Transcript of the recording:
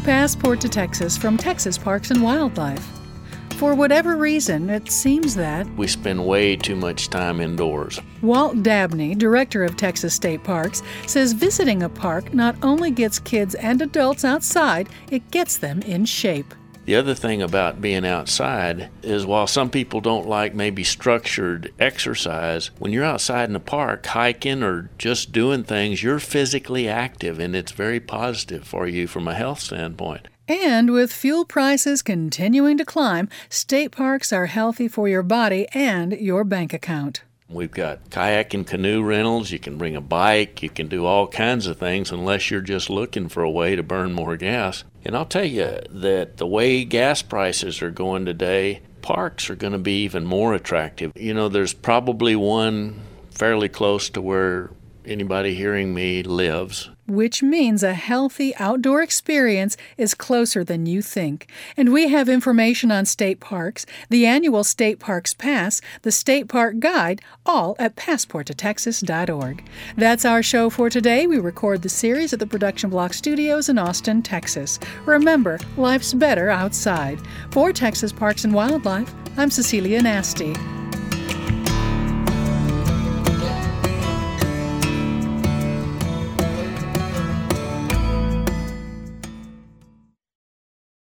Passport to Texas from Texas Parks and Wildlife. For whatever reason, it seems that we spend way too much time indoors. Walt Dabney, director of Texas State Parks, says visiting a park not only gets kids and adults outside, it gets them in shape. The other thing about being outside is while some people don't like maybe structured exercise, when you're outside in the park hiking or just doing things, you're physically active, and it's very positive for you from a health standpoint. And with fuel prices continuing to climb, state parks are healthy for your body and your bank account. We've got kayak and canoe rentals. You can bring a bike. You can do all kinds of things unless you're just looking for a way to burn more gas. And I'll tell you that the way gas prices are going today, parks are going to be even more attractive. You know, there's probably one fairly close to where anybody hearing me lives. Which means a healthy outdoor experience is closer than you think. And we have information on state parks, the annual State Parks Pass, the State Park Guide, all at passporttotexas.org. That's our show for today. We record the series at the Production Block Studios in Austin, Texas. Remember, life's better outside. For Texas Parks and Wildlife, I'm Cecilia Nasty.